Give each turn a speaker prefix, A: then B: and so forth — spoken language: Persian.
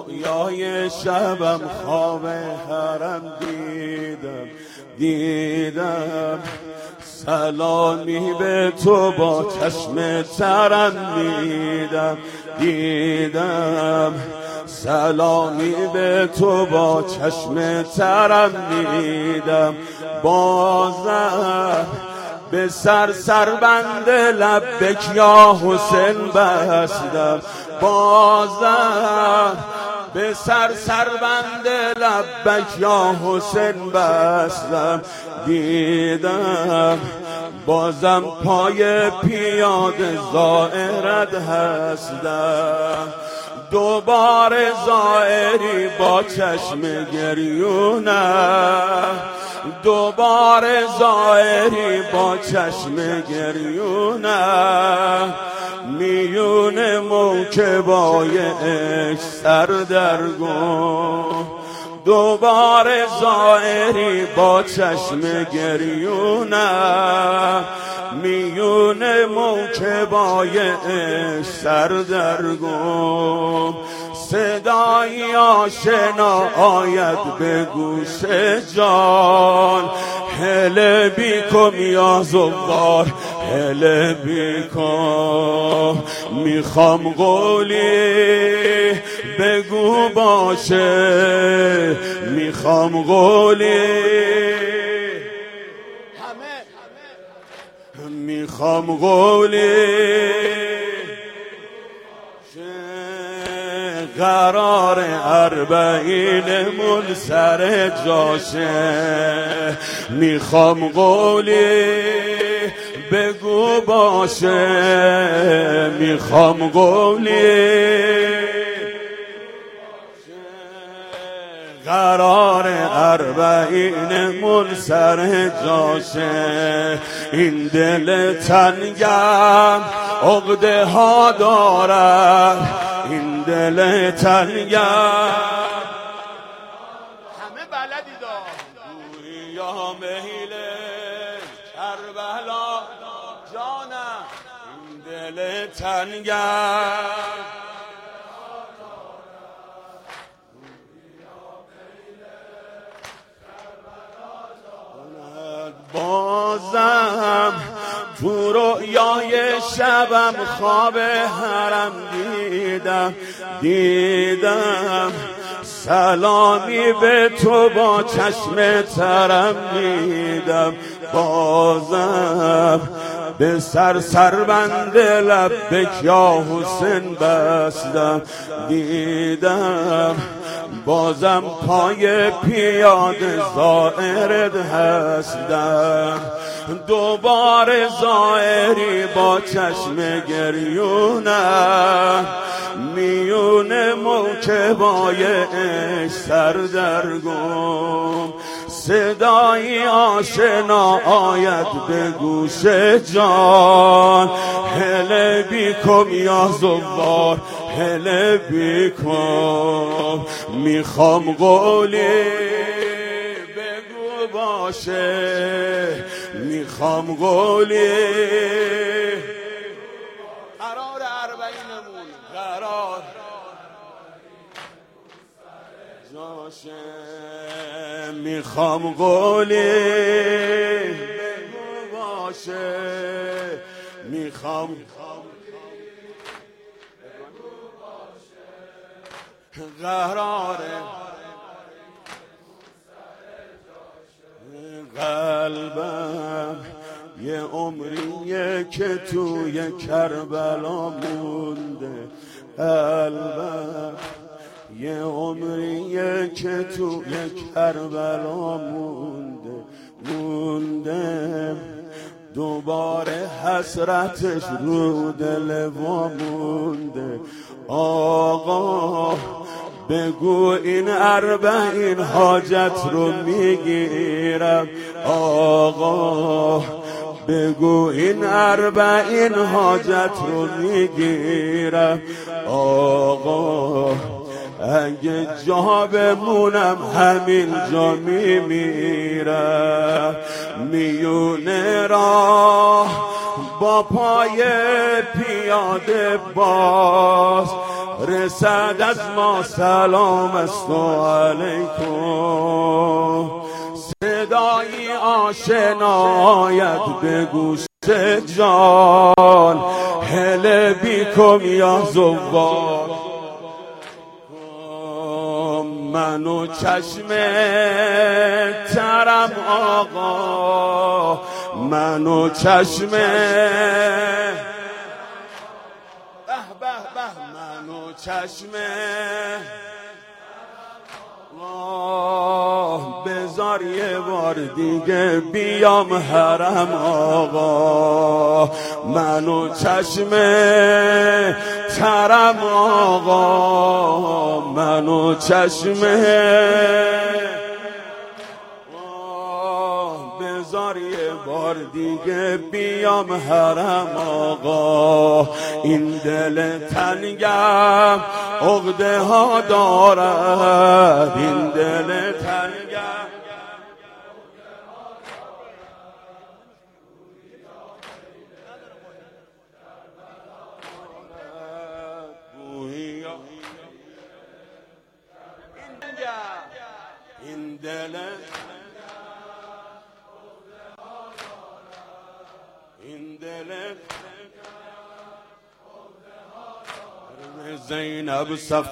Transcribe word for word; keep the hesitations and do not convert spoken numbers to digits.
A: رؤیای شبم خواب حرم دیدم دیدم سلامی به تو با چشم ترم دیدم دیدم سلامی به تو با چشم ترم دیدم بازم به سر سربند لبک یا حسین بستم بازم به سر سربند لبک یا حسین بستم دیدم بازم پای پیاده زائرت هستم دوباره زائری با چشم گریونم دوباره زائری با چشم گریونم میون موکبای عشق سردرگم دوباره زائری با چشم گریونم میون موکبای عشق سردرگم صدایی آشنا آید به گوش جان هله بیکم یا زوار هله بیکم میخوام قولی بگو باشه میخوام قولی میخوام قولی قرار اربعینمون سر جاشه میخوام قولی بگو باشه میخوام قولی قرار اربعینمون سر جاشه این دل تنگم عقده ها دارد این دل تنگم
B: همه بلدی دار
A: یا میل کربلا جانم این دل تنگم بازم تو رؤیای شبم خواب حرم دیدم دیدم سلامی به تو با چشم ترم دیدم بازم به سر سربند لبک یا حسین بستم دیدم بازم پای پیاده زائرت هستم دوباره زائری با چشم گریونم میون موکبای عشق سردرگم صدایی آشنا آید به گوش جان هله بیکم یا زوار هله بیکم میخوام قولی بگو باشه میخوام قولی
B: قرار اربعینمون
A: قرار جاشه میخوام قولی بگو باشه میخوام قراره قلبم یه عمریه که توی کربلا مونده قلبم یه عمریه که توی کربلا مونده مونده دوباره حسرتش رو دل وامونده آقا بگو این اربعین حاجت رو میگیرم آقا بگو این اربعین حاجت رو میگیرم آقا اگه جا بمونم همین جا میمیرم میونه راه با پای پیاده باز رسد از ما سلام است و علیکم. صدایی آشنا آید به گوش جان، هل بیکم یا زوار. من و چشم ترم آقا، من و چشم به به به من و چشم بذار یه بار دیگه بیام حرم آقا. من و چشم ترم آقا، من و چشم بذار یه بار دیگه بیام حرم آقا. این دل تنگم عقده ها دارد، این دل تنگم این دل این دل زینب صف